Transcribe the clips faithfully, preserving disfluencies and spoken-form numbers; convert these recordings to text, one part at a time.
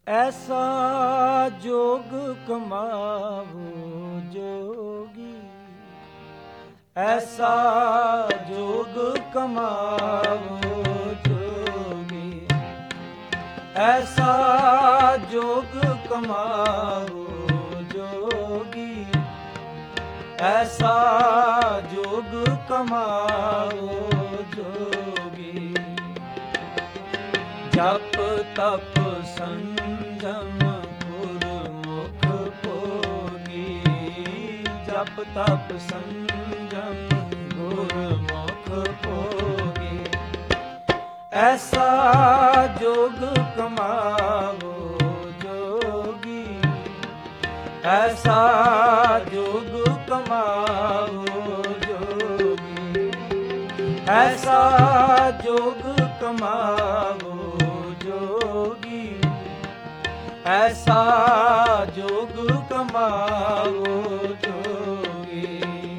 ਐਸਾ ਜੋਗ ਕਮਾਵੋ ਜੋਗੀ, ਐਸਾ ਜੋਗ ਕਮਾਵੋ ਜੋਗੀ, ਐਸਾ ਜੋਗ ਕਮਾਵੋ ਜੋਗੀ, ਐਸਾ ਜੋਗ ਕਮਾਵੋ ਜੋਗੀ। ਜਪ ਤਪ ਸੰਜਮ ਗੁਰਮੁਖ ਭੋਗੀ, ਜਪ ਤਪ ਸੰਜਮ ਗੁਰਮੁਖ ਭੋਗੀ। ਐਸਾ ਜੋਗ ਕਮਾਵੋ ਜੋਗੀ, ਐਸਾ ਜੋਗ ਕਮਾਵੋ ਜੋਗੀ, ਐਸਾ ਜੋਗ ਕਮਾਵੋ ਜੋਗੀ, ਐਸਾ ਜੋਗ ਕਮਾਵੋ ਜੋਗੀ।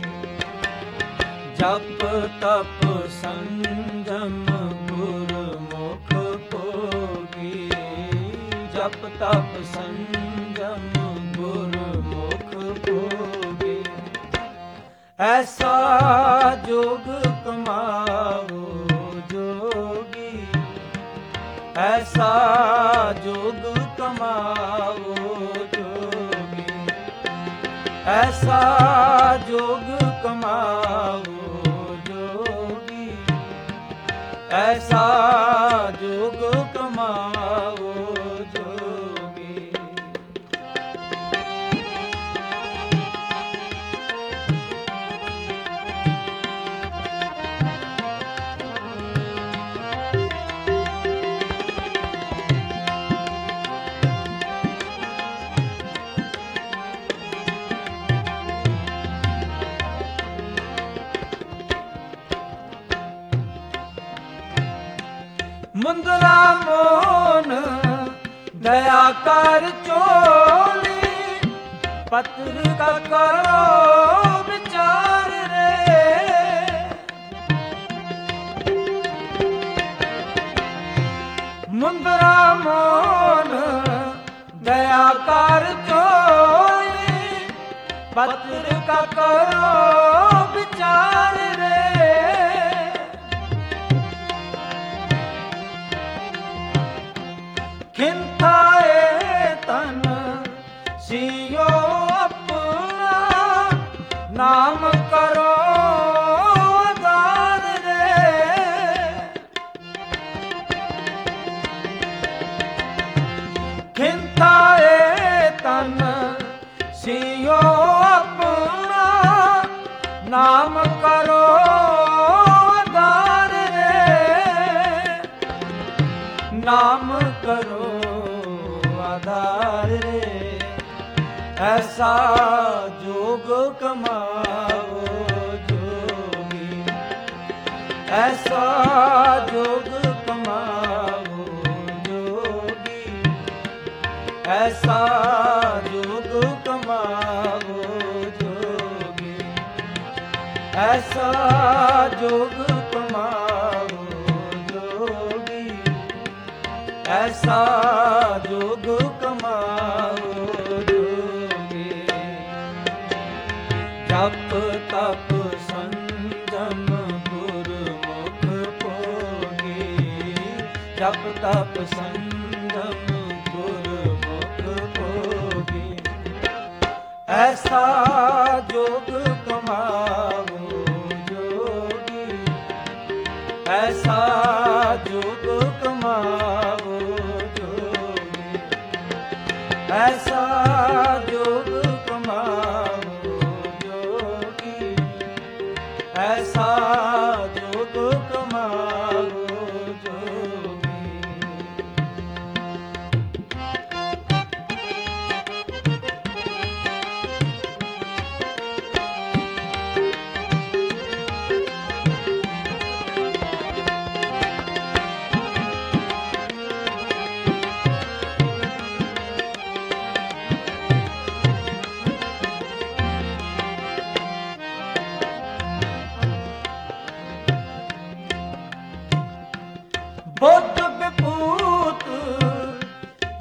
ਜਪ ਤਪ ਸੰਜਮ ਗੁਰਮੁਖ ਭੋਗੀ, ਜਪ ਤਪ ਸੰਜਮ ਗੁਰਮੁਖ ਭੋਗੀ। ਐਸਾ ਜੋਗ ਕਮਾਵੋ ਜੋਗੀ, ਐਸਾ ਜੋਗ ਕਮਾਵੋ ਜੋਗੀ, ਐਸਾ ਜੋਗ ਕਮਾਵੋ ਜੋਗੀ, ਐਸਾ ਜੋਗ ਕਮਾਵੋ ਜੋਗੀ। ਮੁੰਦਰਾ ਮੋਨ ਦਇਆ ਕਰ ਚੋਲੀ, ਪੱਤਰ ਕਾ ਕਰੋ ਵਿਚਾਰ ਰੇ। ਮੁੰਦਰਾ ਮੋਨ ਦਇਆ ਕਰ ਚੋਲੀ, ਪੱਤਰ ਕਾ ਕਰੋ ਵਿਚਾਰ ਰੇ। ਖਿੰਥਾਏ ਤਨ ਸਿਓ ਆਪਣਾ, ਨਾਮ ਕਰੋ ਆਧਾਰ ਰੇ। ਖਿੰਥਾਏ ਤਨ ਸਿਓ ਆਪਣਾ, ਨਾਮ ਕਰੋ ਆਧਾਰ ਰੇ। ਨਾਮ ਕਰੋ ਆਧਾਰ ਰੇ। ਐਸਾ ਜੋਗ ਕਮਾਵੋ ਜੋਗੀ, ਐਸਾ ਜੋਗ ਕਮਾਵੋ ਜੋਗੀ, ਐਸਾ ਜੋਗ ਕਮਾਵੋ ਜੋਗੀ, ਐਸਾ ਜੋਗ ਕਮਾਵੋ ਜੋਗੀ, ਐਸਾ ਜੋਗ ਕਮਾਵੋ ਜੋਗੀ। ਜਪ ਤਪ ਸੰਜਮ ਗੁਰਮੁਖ ਭੋਗੀ, ਜਪ ਤਪ ਸੰਜਮ ਗੁਰਮੁਖ ਭੋਗੀ। ਐਸਾ ਜੋਗ ਕਮਾਵੋ ਜੋਗੀ, ਐਸਾ ਜੋਗ ਕਮਾਵੋ ਜੋਗੀ, ਐਸਾ ਜੋਗ ਕਮਾਵੋ ਜੋਗੀ, ਐਸਾ ਜੋਗ ਕਮਾਵੋ ਜੋਗੀ।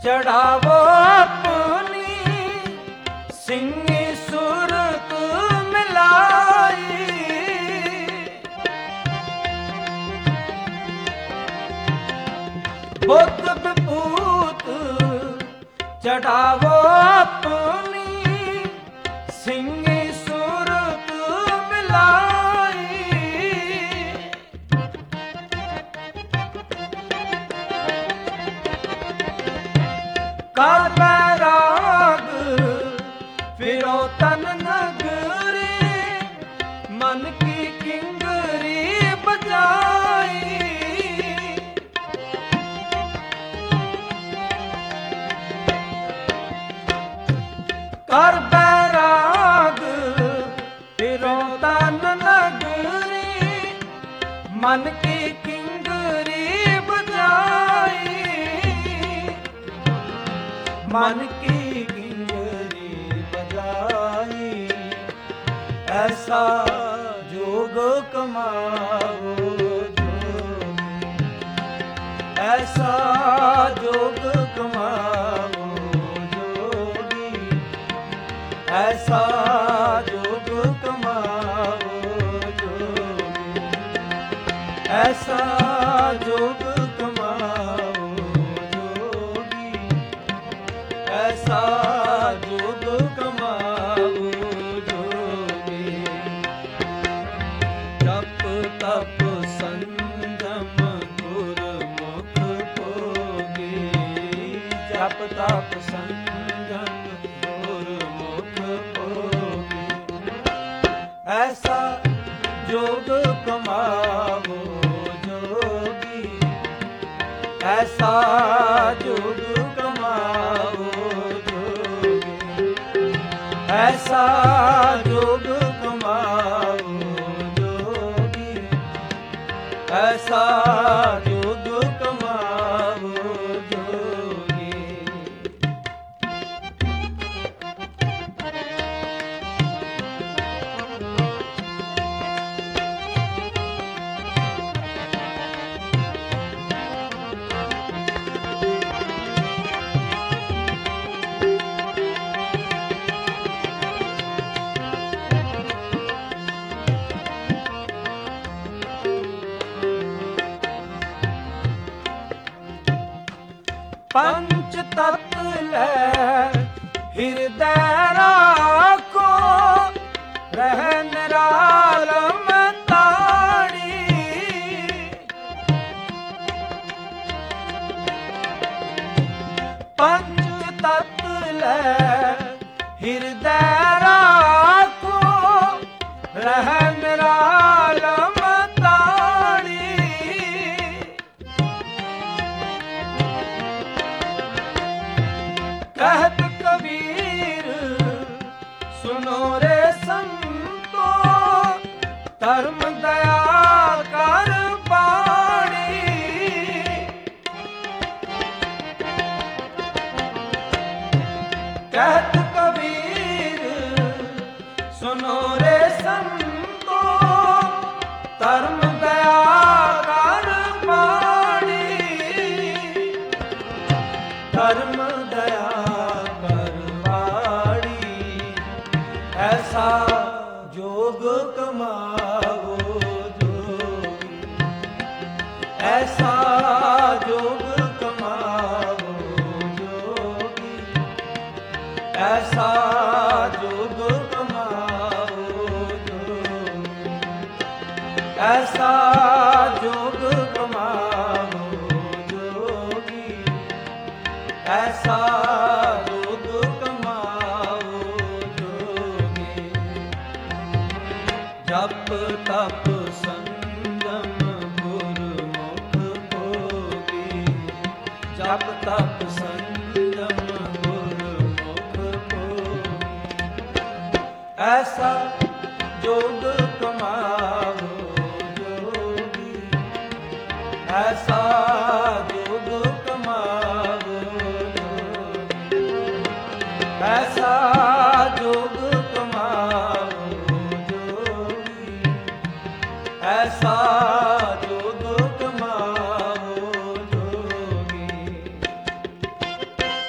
ਚੜਾਵੋ ਆਪਣੀ ਸਿੰਘੀ ਸੁਰਤ ਮਿਲਾਈ। ਬੁੱਧ ਵਿਭੂਤ ਚੜਾਵੋ ਆਪਣੀ ਸਿੰਘੀ ਸੁਰਤ ਮਿਲਾਈ। ਕਰ ਬੈਰਾਗ ਫਿਰੋ ਤਨ ਨਗਰੀ, ਮਨ ਕੀ ਕਿੰਗਰੀ ਬਜਾਈ। ਕਰ ਬੈਰਾਗ ਫਿਰੋ ਤਨ ਨਗਰੀ, ਮਨ ਕੀ ਕਿੰਗਰੀ ਬਜਾਈ। ਮਨ ਕੀ ਕਿੰਗਰੀ ਬਜਾਈ। ਐਸਾ ਜੋਗ ਕਮਾਵੋ ਜੋਗੀ, ਐਸਾ ਜੋਗ ਕਮਾਵੋ ਜੋਗੀ, ਐਸਾ ਜੋਗ ਕਮਾਵੋ ਜੋਗੀ, ਐਸਾ ਜੋਗ ਕਮਾਵੋ ਜੋਗੀ, ਐਸਾ ਜੋਗ ਕਮਾਵੋ ਜੋਗੀ। ਜਪ ਤਪ ਸੰਜਮ ਗੁਰਮੁਖ ਭੋਗੀ, ਜਪ ਤਪ ਸੰਜਮ ਗੁਰਮੁਖ ਭੋਗੀ। ਐਸਾ ਜੋਗ ਕਮਾਵੋ ਜੋਗੀ, ਐਸਾ ਜੋਗ ਕਮਾਵੋ ਜੋਗੀ, ਐਸਾ ਜੋਗ ਕਮਾਵੋ ਜੋਗੀ, ਐਸਾ ਜੋਗ ਕਮਾਵੋ ਜੋਗੀ। ਪੰਚ ਤਤ ਲੈ ਹਿਰਦੈ ਰਾਖੋ, ਰਹਿ ਨਿਰਾਲਮ ਤਾੜੀ। ਪੰਚ ਤਤ ਲੈ ਹਿਰਦੈ ਰਾਖੋ, ਰਹਿ ਨਿਰਾਲਮ ਤਾੜੀ। कहत कबीर सुनो रे संतो, धर्म दया कर बाणी। कहत कबीर सुनो रे संतो, धर्म दया कर बाणी। धर्म दया ऐसा जोग कमावो जोगी, ऐसा जोग कमावो जोगी, ऐसा जोग कमावो जोगी, ऐसा जोग कमावो जोगी, ऐसा जोग कमावो जोगी। जप तप संयम गुरमुख भोगी, जप तप संयम गुरमुख भोगी। ऐसा जोग कमावो जोगी, ऐसा जोग कमावो जोगी, ऐसा जोग कमावो जोगी, ऐसा जोग कमावो जोगी।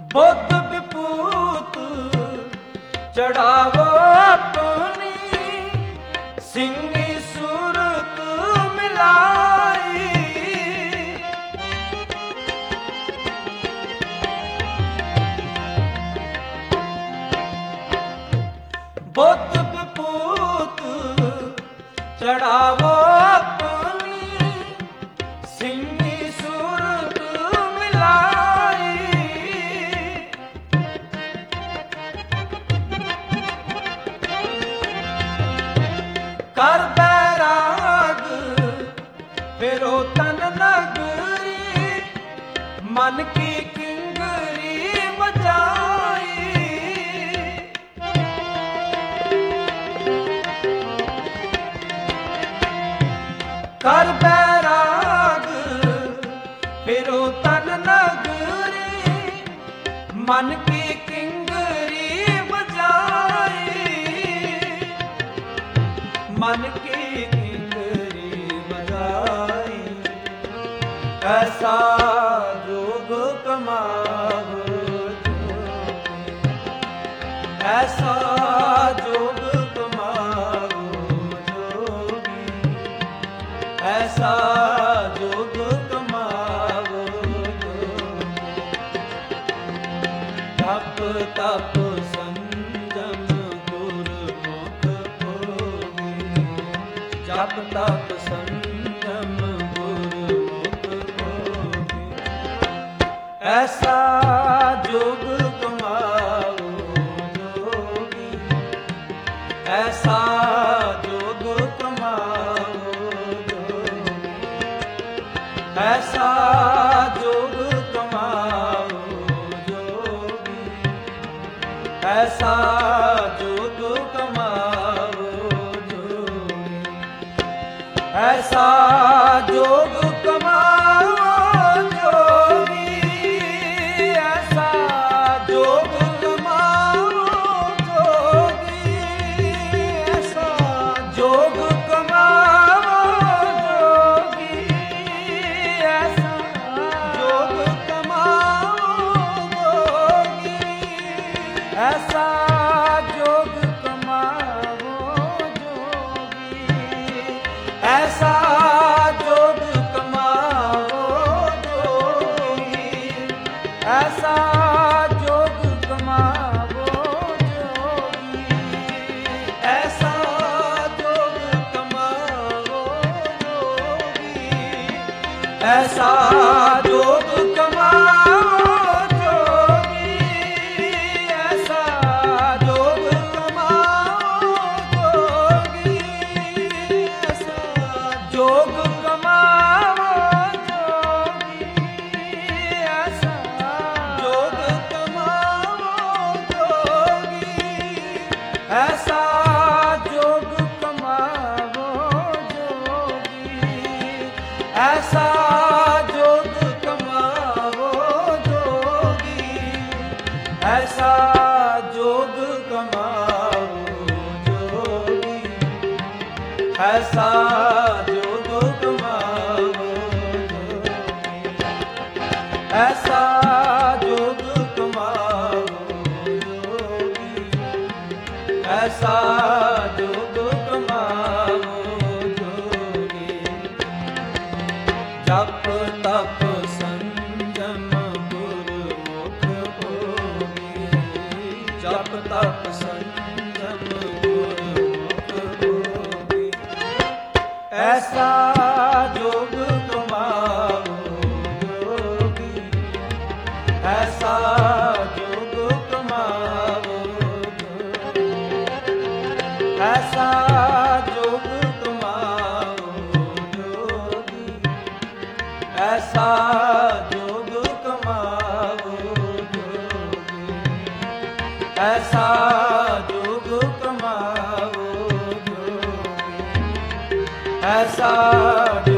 बुद्ध विभूत चढ़ावो अपनी, सिंगी सूरत मिलाई। बुद्ध विभूत चढ़ावो अपनी, सिंगी सूरत मिलाई। कर बैराग फिरो तन नगरी, मन की किंगरी बजाई। कर बैराग फिरो तन नगरी, मन की किंगरी बजाई। मन की किंगरी बजाई। ऐसा जोग कमावो जोगी, ऐसा जोग कमावो जोगी, ऐसा जोग कमावो जोगी। तप तप संयम गुरमुख भोगी, जप तप संयम गुरमुख भोगी। ऐसा जोग कमावो जोगी, ऐसा जोग कमावो जोगी, ऐसा जोग कमावो जोगी, ऐसा जोग कमावो जोगी। ऐसा जोग कमावो जोगी, ऐसा जोग कमावो जोगी, ऐसा जोग कमावो जोगी, ऐसा जोग कमावो जोगी, ऐसा जोग कमावो जोगी, ऐसा जोग कमावो जोगी, ऐसा जोग कमावो जोगी, ऐसा जोग कमावो जोगी, ऐसा जोग कमावो जोगी, ऐसा जोग कमावो जोगी, ऐसा जोग कमावो जोगी, ऐसा जोग कमावो जोगी, ऐसा जोग कमावो जोगी, ऐसा जोग कमावो जोगी, ऐसा जोग कमावो जोगी, ऐसा जोग कमावो जोगी, ऐसा जोग कमावो जोगी, ऐसा जोग कमावो जोगी। जप तप संयम गुरमुख भोगी, जप तप संयम गुरमुख भोगी। ऐसा जोग कमावो जोगी, ऐसा जोग कमावो जोगी, ऐसा जोग कमावो जोगी, ऐसा जोग कमावो जोगी, ऐसा जोग कमावो जोगी, ऐसा